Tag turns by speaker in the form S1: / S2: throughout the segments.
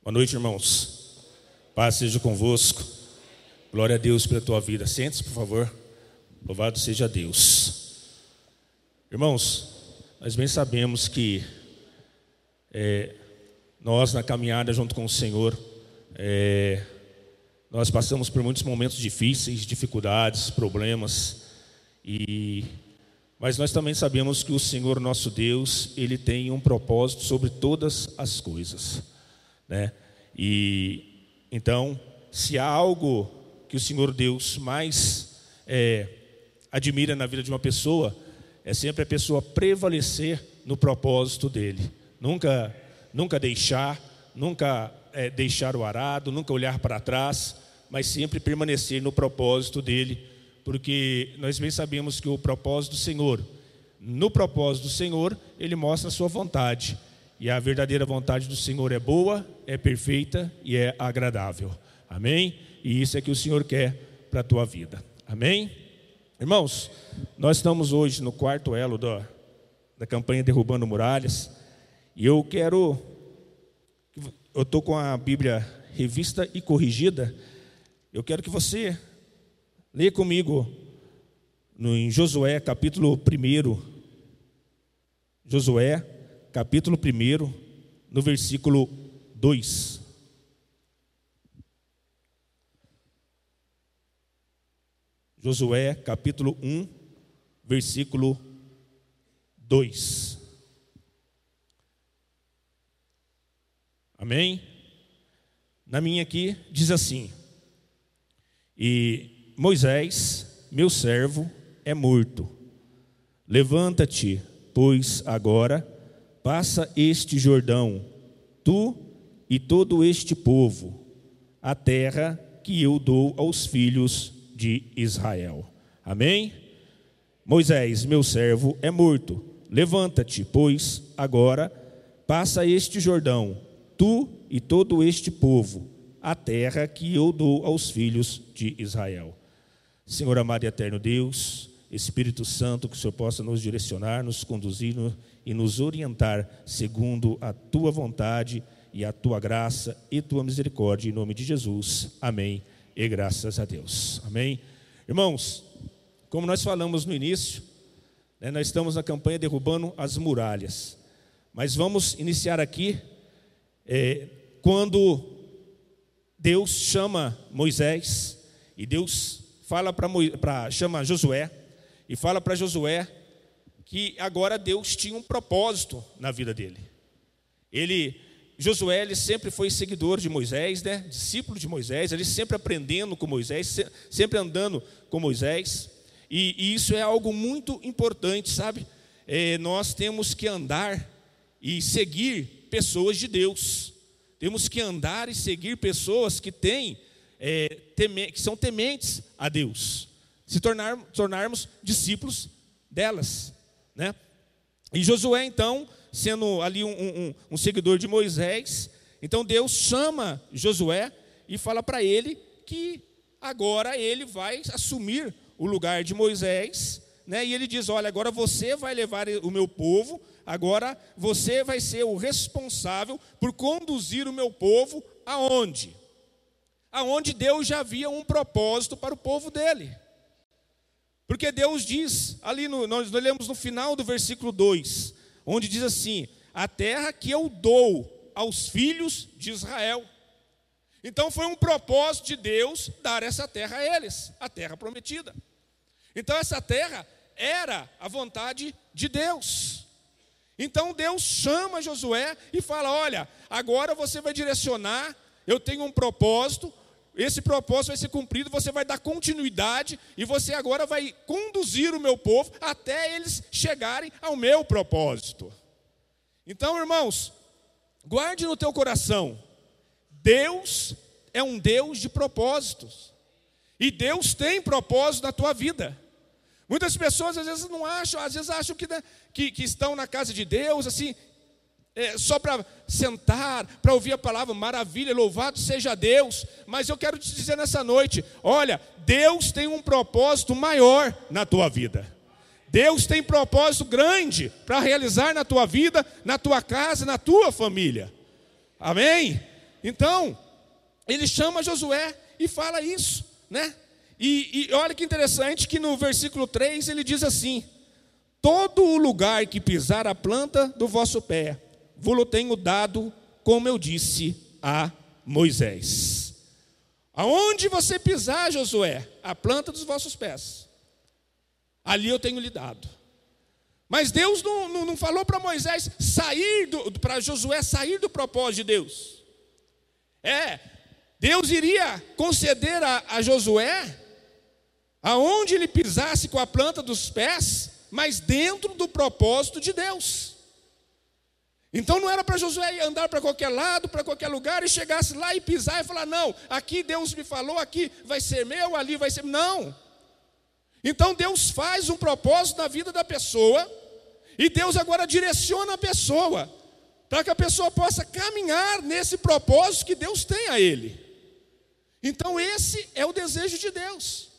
S1: Boa noite, irmãos. Paz seja convosco. Glória a Deus pela tua vida. Sente-se, por favor. Louvado seja Deus. Irmãos, nós bem sabemos que nós, na caminhada junto com o Senhor, nós passamos por muitos momentos difíceis, dificuldades, problemas, mas nós também sabemos que o Senhor nosso Deus, Ele tem um propósito sobre todas as coisas, né? E então, se há algo que o Senhor Deus mais admira na vida de uma pessoa, é sempre a pessoa prevalecer no propósito dele. Nunca deixar o arado, nunca olhar para trás, mas sempre permanecer no propósito dele, porque nós bem sabemos que o propósito do Senhor, no propósito do Senhor, ele mostra a sua vontade, e a verdadeira vontade do Senhor é boa, é perfeita e é agradável. Amém? E isso é que o Senhor quer para a tua vida. Amém? Irmãos, nós estamos hoje no quarto elo da campanha Derrubando Muralhas, e eu estou com a Bíblia revista e corrigida. Eu quero que você leia comigo em Josué capítulo 1, Josué capítulo 1, no versículo 2. Josué capítulo 1, versículo 2. Amém? Na minha aqui diz assim: e Moisés, meu servo, é morto. Levanta-te, pois agora passa este Jordão, tu e todo este povo, a terra que eu dou aos filhos de Israel. Amém? Moisés, meu servo, é morto. Levanta-te, pois agora passa este Jordão, tu e todo este povo, a terra que eu dou aos filhos de Israel. Senhor amado e eterno Deus, Espírito Santo, que o Senhor possa nos direcionar, nos conduzir e nos orientar segundo a tua vontade e a tua graça e tua misericórdia, em nome de Jesus. Amém. E graças a Deus. Amém. Irmãos, como nós falamos no início, nós estamos na campanha Derrubando as Muralhas. Mas vamos iniciar aqui quando Deus chama Moisés, e Deus fala chama Josué, e fala para Josué que agora Deus tinha um propósito na vida dele. Josué, ele sempre foi seguidor de Moisés, né? Discípulo de Moisés, ele sempre aprendendo com Moisés, sempre andando com Moisés, e isso é algo muito importante, sabe? Nós temos que andar e seguir pessoas de Deus, temos que andar e seguir pessoas que que são tementes a Deus, tornarmos discípulos delas, né? E Josué, então, sendo ali um seguidor de Moisés, então Deus chama Josué e fala para ele que agora ele vai assumir o lugar de Moisés, né? E ele diz: olha, agora você vai levar o meu povo, agora você vai ser o responsável por conduzir o meu povo aonde? Aonde Deus já havia um propósito para o povo dele. Porque Deus diz, nós lemos no final do versículo 2, onde diz assim: a terra que eu dou aos filhos de Israel. Então foi um propósito de Deus dar essa terra a eles, a terra prometida. Então essa terra era a vontade de Deus. Então Deus chama Josué e fala: olha, agora você vai direcionar, eu tenho um propósito, esse propósito vai ser cumprido, você vai dar continuidade, e você agora vai conduzir o meu povo até eles chegarem ao meu propósito. Então, irmãos, guarde no teu coração, Deus é um Deus de propósitos, e Deus tem propósito na tua vida. Muitas pessoas às vezes não acham, acham que estão na casa de Deus, assim, só para sentar, para ouvir a palavra, maravilha, louvado seja Deus. Mas eu quero te dizer nessa noite, olha, Deus tem um propósito maior na tua vida. Deus tem propósito grande para realizar na tua vida, na tua casa, na tua família. Amém? Então, ele chama Josué e fala isso, né? E olha que interessante que no versículo 3 ele diz assim: todo o lugar que pisar a planta do vosso pé, vou-lo tenho dado, como eu disse a Moisés. Aonde você pisar, Josué, a planta dos vossos pés, ali eu tenho lhe dado. Mas Deus não falou para Moisés para Josué sair do propósito de Deus. Deus iria conceder a Josué aonde ele pisasse com a planta dos pés, mas dentro do propósito de Deus. Então não era para Josué andar para qualquer lado, para qualquer lugar, e chegasse lá e pisar e falar: não, aqui Deus me falou, aqui vai ser meu, ali vai ser... Não. Então Deus faz um propósito na vida da pessoa, e Deus agora direciona a pessoa, para que a pessoa possa caminhar nesse propósito que Deus tem a ele. Então esse é o desejo de Deus.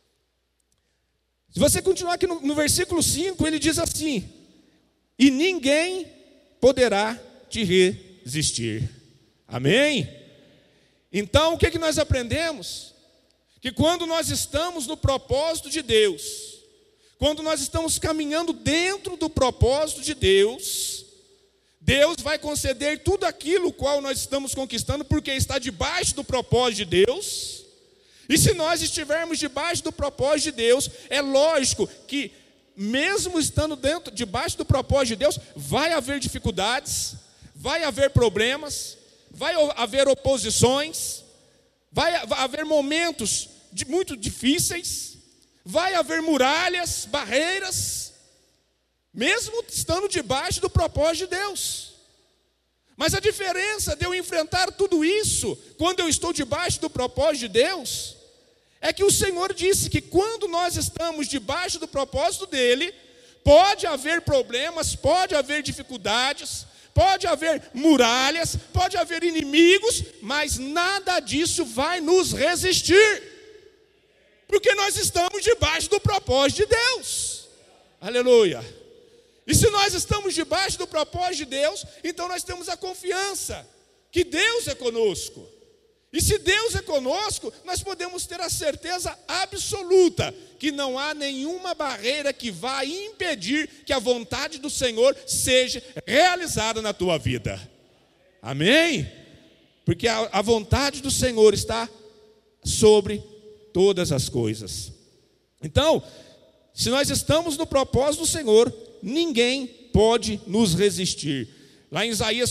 S1: Se você continuar aqui no versículo 5, ele diz assim: e ninguém poderá te resistir. Amém? Então o que nós aprendemos? Que quando nós estamos no propósito de Deus, quando nós estamos caminhando dentro do propósito de Deus, Deus vai conceder tudo aquilo qual nós estamos conquistando, porque está debaixo do propósito de Deus. E se nós estivermos debaixo do propósito de Deus, é lógico que, mesmo estando debaixo do propósito de Deus, vai haver dificuldades, vai haver problemas, vai haver oposições, vai haver momentos muito difíceis, vai haver muralhas, barreiras, mesmo estando debaixo do propósito de Deus. Mas a diferença de eu enfrentar tudo isso, quando eu estou debaixo do propósito de Deus, é que o Senhor disse que quando nós estamos debaixo do propósito dEle, pode haver problemas, pode haver dificuldades, pode haver muralhas, pode haver inimigos, mas nada disso vai nos resistir, porque nós estamos debaixo do propósito de Deus. Aleluia! E se nós estamos debaixo do propósito de Deus, então nós temos a confiança que Deus é conosco. E se Deus é conosco, nós podemos ter a certeza absoluta que não há nenhuma barreira que vá impedir que a vontade do Senhor seja realizada na tua vida. Amém? Porque a vontade do Senhor está sobre todas as coisas. Então, se nós estamos no propósito do Senhor, ninguém pode nos resistir. Lá em Isaías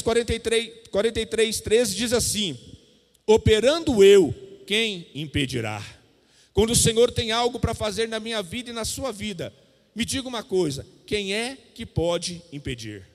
S1: 43:13 diz assim: operando eu, quem impedirá? Quando o Senhor tem algo para fazer na minha vida e na sua vida, me diga uma coisa: quem é que pode impedir?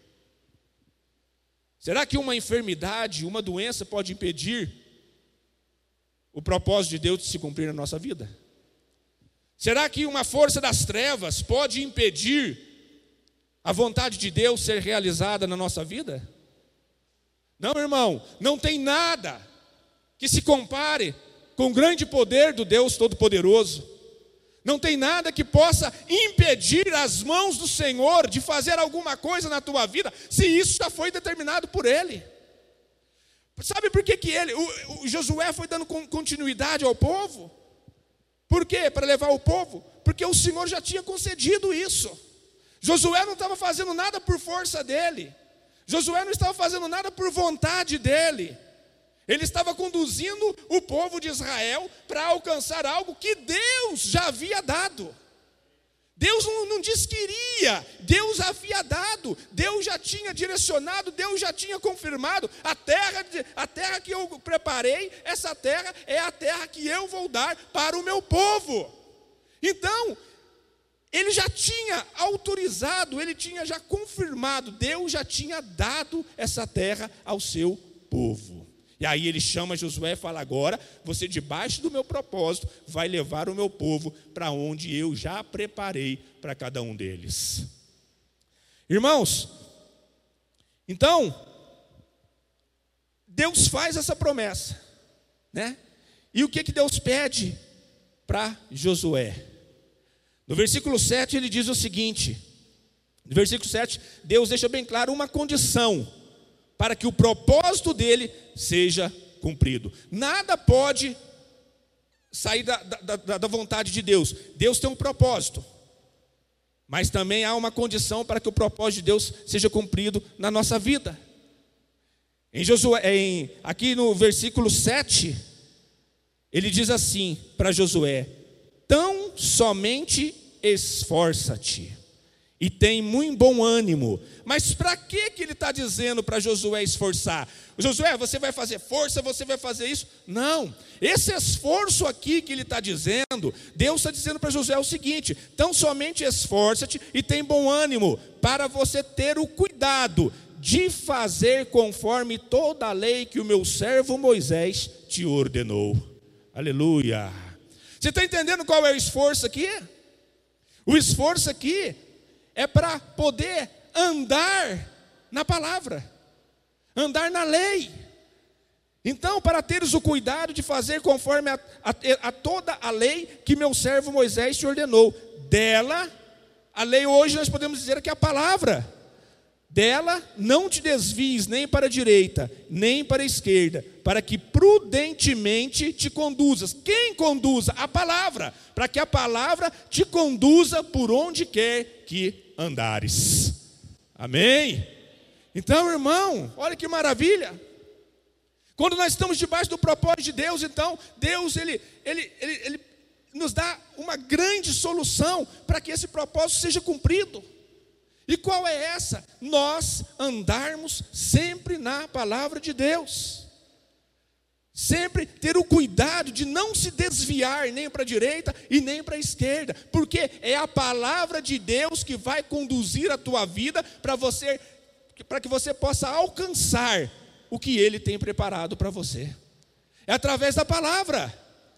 S1: Será que uma enfermidade, uma doença pode impedir o propósito de Deus de se cumprir na nossa vida? Será que uma força das trevas pode impedir a vontade de Deus ser realizada na nossa vida? Não, irmão, não tem nada que se compare com o grande poder do Deus Todo-Poderoso. Não tem nada que possa impedir as mãos do Senhor de fazer alguma coisa na tua vida, se isso já foi determinado por Ele. Sabe por que o Josué foi dando continuidade ao povo? Por quê? Para levar o povo? Porque o Senhor já tinha concedido isso. Josué não estava fazendo nada por força dele. Josué não estava fazendo nada por vontade dele. Ele estava conduzindo o povo de Israel para alcançar algo que Deus já havia dado. Deus não disse que iria, Deus havia dado, Deus já tinha direcionado, Deus já tinha confirmado. A terra que eu preparei, essa terra é a terra que eu vou dar para o meu povo. Então, ele já tinha autorizado, ele tinha já confirmado, Deus já tinha dado essa terra ao seu povo. E aí ele chama Josué e fala: agora você, debaixo do meu propósito, vai levar o meu povo para onde eu já preparei para cada um deles. Irmãos, então Deus faz essa promessa, né? E o que Deus pede para Josué? No versículo 7 ele diz o seguinte: no versículo 7, Deus deixa bem claro uma condição para que o propósito dele seja cumprido. Nada pode sair da vontade de Deus. Deus tem um propósito, mas também há uma condição para que o propósito de Deus seja cumprido na nossa vida. Em Josué, aqui no versículo 7, ele diz assim para Josué: tão somente esforça-te e tem muito bom ânimo. Mas para que ele está dizendo para Josué esforçar? Josué, você vai fazer força, você vai fazer isso? Não, esse esforço aqui que ele está dizendo, Deus está dizendo para Josué o seguinte: tão somente esforça-te e tem bom ânimo, para você ter o cuidado de fazer conforme toda a lei que o meu servo Moisés te ordenou. Aleluia. Você está entendendo qual é o esforço aqui? O esforço aqui é para poder andar na palavra, andar na lei. Então, para teres o cuidado de fazer conforme a toda a lei que meu servo Moisés te ordenou. Dela, a lei hoje nós podemos dizer que é a palavra. Dela não te desvies nem para a direita, nem para a esquerda, para que prudentemente te conduzas. Quem conduza? A palavra. Para que a palavra te conduza por onde quer que andares. Amém? Então, irmão, olha que maravilha. Quando nós estamos debaixo do propósito de Deus, então, Deus, ele nos dá uma grande solução para que esse propósito seja cumprido. E qual é essa? Nós andarmos sempre na palavra de Deus. Sempre ter o cuidado de não se desviar nem para a direita e nem para a esquerda. Porque é a palavra de Deus que vai conduzir a tua vida para que você possa alcançar o que Ele tem preparado para você. É através da palavra.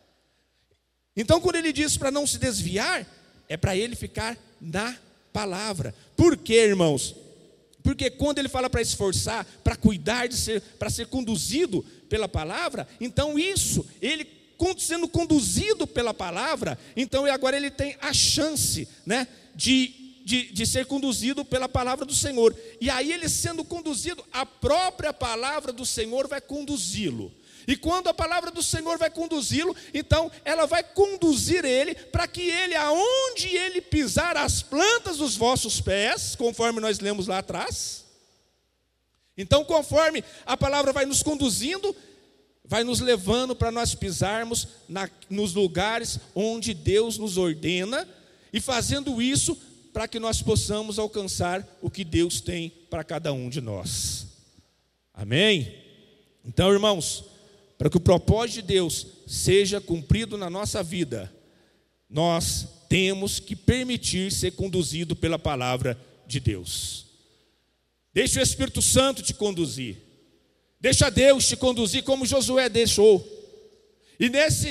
S1: Então, quando Ele diz para não se desviar, é para Ele ficar na palavra. Por quê, irmãos? Porque quando ele fala para esforçar, para cuidar, para ser conduzido pela palavra, então isso, ele sendo conduzido pela palavra, então agora ele tem a chance, né, de ser conduzido pela palavra do Senhor. E aí ele sendo conduzido, a própria palavra do Senhor vai conduzi-lo. E quando a palavra do Senhor vai conduzi-lo, então ela vai conduzir ele para que ele, aonde ele pisar as plantas dos vossos pés, conforme nós lemos lá atrás. Então, conforme a palavra vai nos conduzindo, vai nos levando para nós pisarmos nos lugares onde Deus nos ordena, e fazendo isso para que nós possamos alcançar o que Deus tem para cada um de nós. Amém? Então, irmãos, para que o propósito de Deus seja cumprido na nossa vida, nós temos que permitir ser conduzido pela palavra de Deus. Deixa o Espírito Santo te conduzir. Deixa Deus te conduzir como Josué deixou. E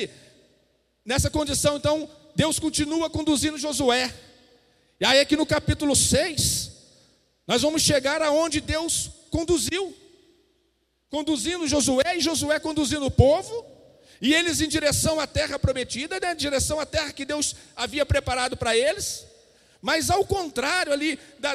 S1: nessa condição, então, Deus continua conduzindo Josué. E aí aqui no capítulo 6, nós vamos chegar aonde Deus conduzindo Josué, e Josué conduzindo o povo, e eles em direção à terra prometida, né, em direção à terra que Deus havia preparado para eles. Mas ao contrário ali,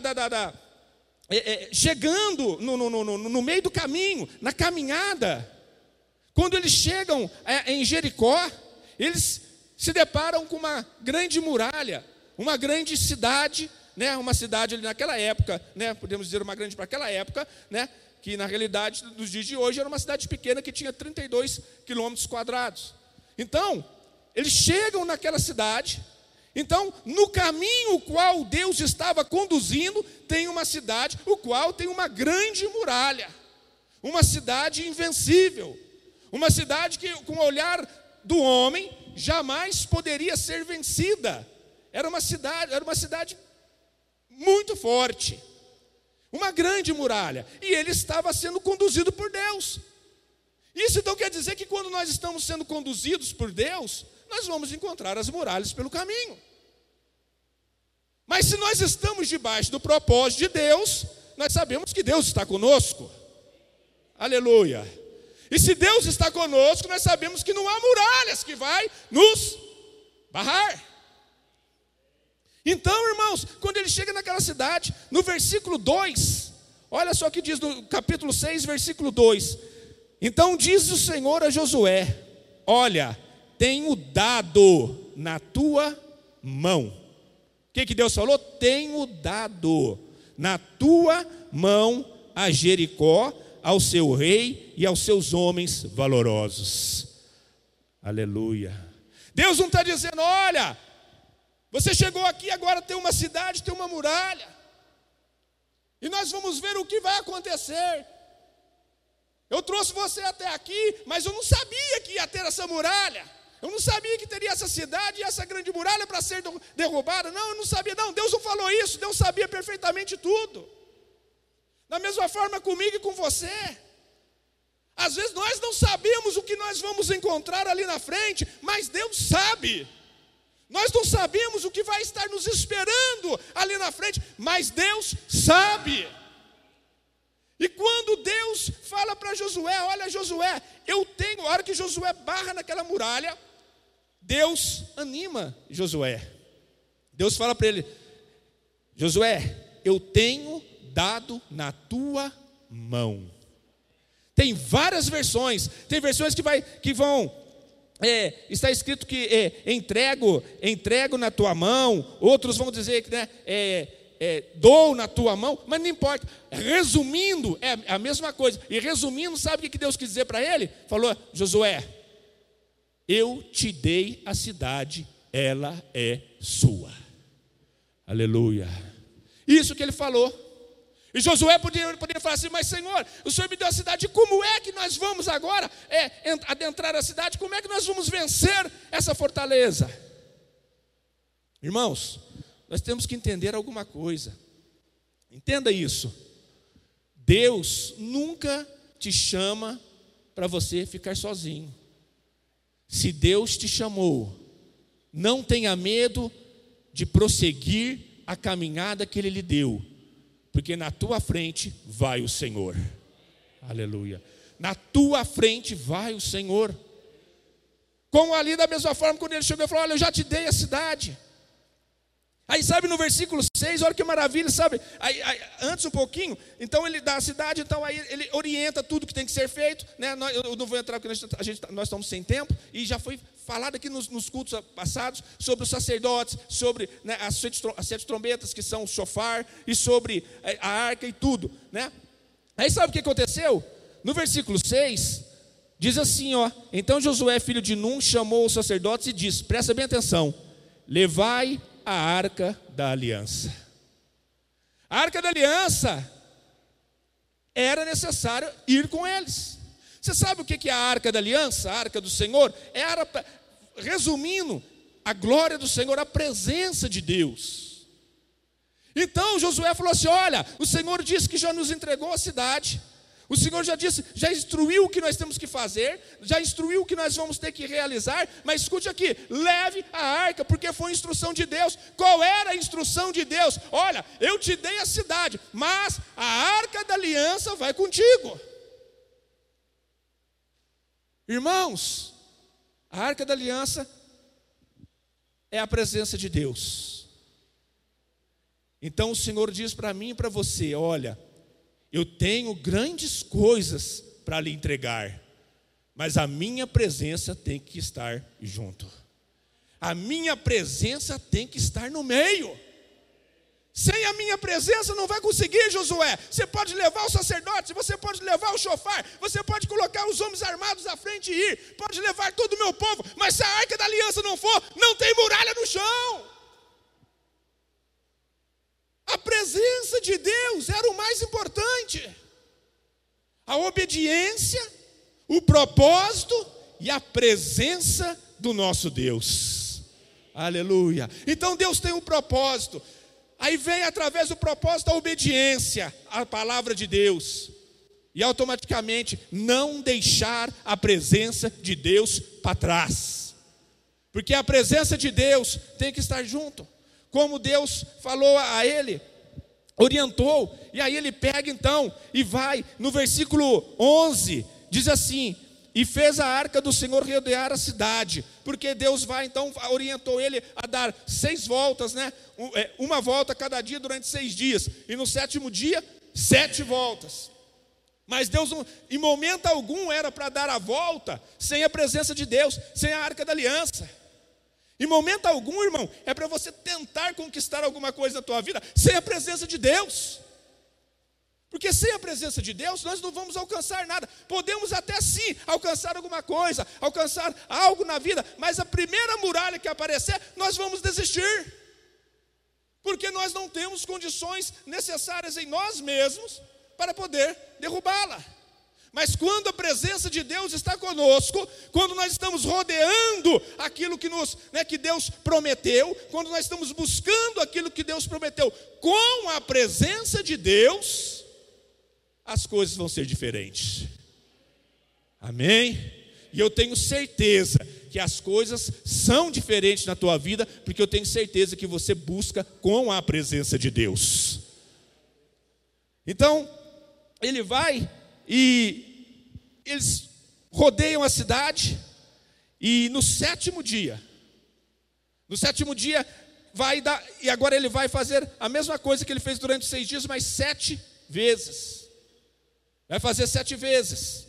S1: chegando no meio do caminho, na caminhada, quando eles chegam em Jericó, eles se deparam com uma grande muralha, uma grande cidade, né, uma cidade ali naquela época, né, podemos dizer uma grande para aquela época, né, que na realidade, nos dias de hoje, era uma cidade pequena que tinha 32 quilômetros quadrados. Então, eles chegam naquela cidade. Então, no caminho o qual Deus estava conduzindo, tem uma cidade, o qual tem uma grande muralha. Uma cidade invencível. Uma cidade que, com o olhar do homem, jamais poderia ser vencida. Era uma cidade muito forte. Uma grande muralha, e ele estava sendo conduzido por Deus. Isso então quer dizer que quando nós estamos sendo conduzidos por Deus, nós vamos encontrar as muralhas pelo caminho. Mas se nós estamos debaixo do propósito de Deus, nós sabemos que Deus está conosco. Aleluia. E se Deus está conosco, nós sabemos que não há muralhas que vai nos barrar. Então, irmãos, quando ele chega naquela cidade, no versículo 2, olha só o que diz no capítulo 6, versículo 2: Então diz o Senhor a Josué: olha, tenho dado na tua mão. O que Deus falou? Tenho dado na tua mão a Jericó, ao seu rei e aos seus homens valorosos. Aleluia. Deus não está dizendo: olha, você chegou aqui, agora tem uma cidade, tem uma muralha, e nós vamos ver o que vai acontecer. Eu trouxe você até aqui, mas eu não sabia que ia ter essa muralha. Eu não sabia que teria essa cidade e essa grande muralha para ser derrubada. Não, eu não sabia. Não, Deus não falou isso. Deus sabia perfeitamente tudo. Da mesma forma comigo e com você. Às vezes nós não sabemos o que nós vamos encontrar ali na frente, mas Deus sabe. Nós não sabemos o que vai estar nos esperando ali na frente, mas Deus sabe. E quando Deus fala para Josué: olha, Josué, eu tenho, a hora que Josué barra naquela muralha, Deus anima Josué. Deus fala para ele: Josué, eu tenho dado na tua mão. Tem várias versões. Tem versões que vão está escrito que entrego na tua mão. Outros vão dizer que dou na tua mão, mas não importa. Resumindo, é a mesma coisa. E resumindo, sabe o que Deus quis dizer para ele? Falou: Josué, eu te dei a cidade, ela é sua. Aleluia. Isso que ele falou. E Josué poderia falar assim: mas Senhor, o Senhor me deu a cidade, como é que nós vamos agora adentrar a cidade? Como é que nós vamos vencer essa fortaleza? Irmãos, nós temos que entender alguma coisa. Entenda isso. Deus nunca te chama para você ficar sozinho. Se Deus te chamou, não tenha medo de prosseguir a caminhada que Ele lhe deu, porque na tua frente vai o Senhor. Aleluia. Na tua frente vai o Senhor. Como ali da mesma forma, quando ele chegou e falou: olha, eu já te dei a cidade. Aí sabe, no versículo 6, olha que maravilha, sabe? Aí, antes um pouquinho, então ele dá a cidade, então aí ele orienta tudo que tem que ser feito, né? Eu não vou entrar porque nós estamos sem tempo, e já foi falado aqui nos cultos passados sobre os sacerdotes, sobre, né, as 7 trombetas que são o shofar, e sobre a arca e tudo, né? Aí sabe o que aconteceu? No versículo 6, diz assim, ó: então Josué, filho de Nun, chamou os sacerdotes e disse, presta bem atenção: levai a arca da aliança. A arca da aliança, era necessário ir com eles. Você sabe o que é a arca da aliança? A arca do Senhor? Resumindo, a glória do Senhor, a presença de Deus. Então Josué falou assim: olha, o Senhor disse que já nos entregou a cidade. O Senhor já disse, já instruiu o que nós temos que fazer, já instruiu o que nós vamos ter que realizar, mas escute aqui: leve a arca, porque foi instrução de Deus. Qual era a instrução de Deus? Olha, eu te dei a cidade, mas a arca da aliança vai contigo. Irmãos, a arca da aliança é a presença de Deus. Então o Senhor diz para mim e para você: olha, eu tenho grandes coisas para lhe entregar, mas a minha presença tem que estar junto. A minha presença tem que estar no meio. Sem a minha presença não vai conseguir, Josué. Você pode levar os sacerdotes, você pode levar o shofar, você pode colocar os homens armados à frente e ir, pode levar todo o meu povo, mas se a arca da aliança não for, não tem muralha no chão. A presença de Deus era o mais importante. A obediência, o propósito e a presença do nosso Deus. Aleluia. Então Deus tem um propósito. Aí vem através do propósito a obediência à palavra de Deus. E automaticamente não deixar a presença de Deus para trás. Porque a presença de Deus tem que estar junto. Como Deus falou a ele, orientou, e aí ele pega então e vai, no versículo 11, diz assim: e fez a arca do Senhor rodear a cidade, porque Deus vai então, orientou ele a dar 6 voltas, né? Uma volta cada dia durante 6 dias, e no 7º dia, 7 voltas. Mas Deus, em momento algum, era para dar a volta sem a presença de Deus, sem a arca da aliança. Em momento algum, irmão, é para você tentar conquistar alguma coisa na tua vida sem a presença de Deus. Porque sem a presença de Deus, nós não vamos alcançar nada. Podemos até sim alcançar alguma coisa, alcançar algo na vida, mas a primeira muralha que aparecer, nós vamos desistir. Porque nós não temos condições necessárias em nós mesmos para poder derrubá-la. Mas quando a presença de Deus está conosco, quando nós estamos rodeando aquilo que Deus prometeu, quando nós estamos buscando aquilo que Deus prometeu, com a presença de Deus, as coisas vão ser diferentes. Amém? E eu tenho certeza que as coisas são diferentes na tua vida, porque eu tenho certeza que você busca com a presença de Deus. Então, ele vai e eles rodeiam a cidade, e no sétimo dia e agora ele vai fazer a mesma coisa que ele fez durante 6 dias, mas 7 vezes. Vai fazer 7 vezes.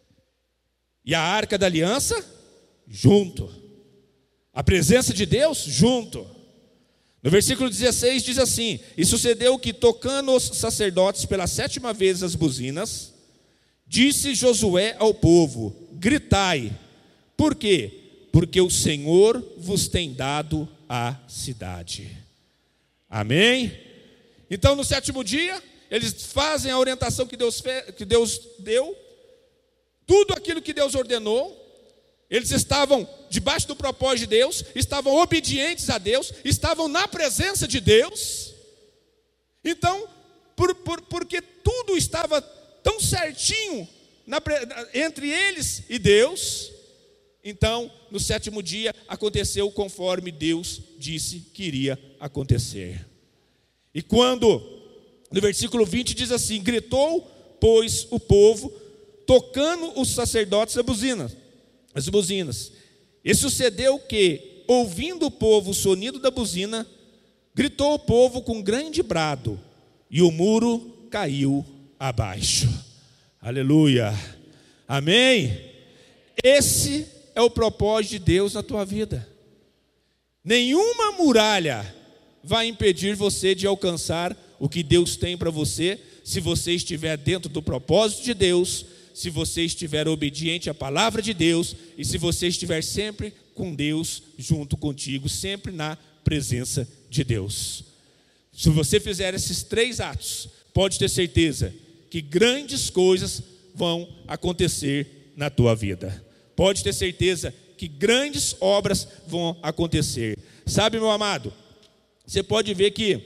S1: E a arca da aliança, junto. A presença de Deus, junto. No versículo 16 diz assim: e sucedeu que, tocando os sacerdotes pela 7ª vez as buzinas, disse Josué ao povo: gritai. Por quê? Porque o Senhor vos tem dado a cidade. Amém? Então, no 7º dia, eles fazem a orientação que Deus deu, tudo aquilo que Deus ordenou. Eles estavam debaixo do propósito de Deus, estavam obedientes a Deus, estavam na presença de Deus. Então, porque tudo estava tão certinho entre eles e Deus, então, no 7º dia, aconteceu conforme Deus disse que iria acontecer. E quando, no versículo 20 diz assim: gritou, pois, o povo, tocando os sacerdotes as buzinas. E sucedeu que, ouvindo o povo o sonido da buzina, gritou o povo com grande brado, e o muro caiu abaixo. Aleluia. Amém? Esse é o propósito de Deus na tua vida. Nenhuma muralha vai impedir você de alcançar o que Deus tem para você, se você estiver dentro do propósito de Deus, se você estiver obediente à palavra de Deus, e se você estiver sempre com Deus junto contigo, sempre na presença de Deus. Se você fizer esses 3 atos, pode ter certeza que grandes coisas vão acontecer na tua vida. Pode ter certeza que grandes obras vão acontecer. Sabe, meu amado, você pode ver que,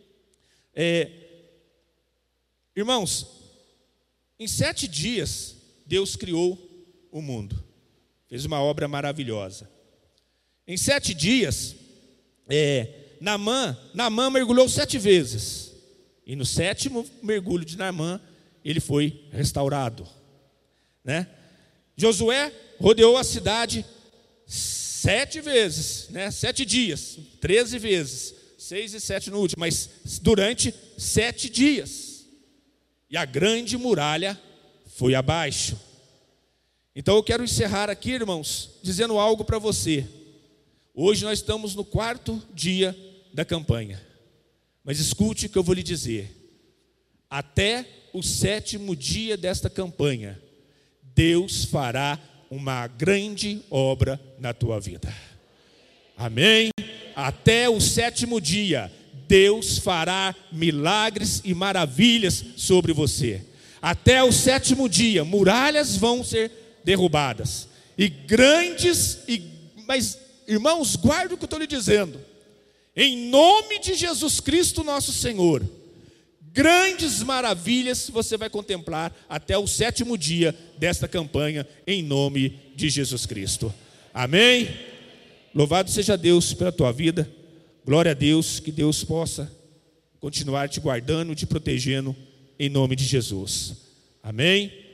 S1: irmãos, em 7 dias, Deus criou o mundo. Fez uma obra maravilhosa. Em 7 dias, Naamã mergulhou 7 vezes. E no 7º mergulho de Naamã, ele foi restaurado. Né? Josué rodeou a cidade 7 vezes, 7 dias, 13 vezes, 6 e 7 no último, mas durante 7 dias. E a grande muralha foi abaixo. Então eu quero encerrar aqui, irmãos, dizendo algo para você. Hoje nós estamos no 4º dia da campanha. Mas escute o que eu vou lhe dizer. Até o 7º dia desta campanha, Deus fará uma grande obra na tua vida. Amém? Até o 7º dia, Deus fará milagres e maravilhas sobre você. Até o 7º dia, muralhas vão ser derrubadas. Mas, irmãos, guarda o que eu estou lhe dizendo. Em nome de Jesus Cristo, nosso Senhor, grandes maravilhas você vai contemplar até o 7º dia desta campanha, em nome de Jesus Cristo. Amém? Louvado seja Deus pela tua vida. Glória a Deus, que Deus possa continuar te guardando, te protegendo, em nome de Jesus. Amém?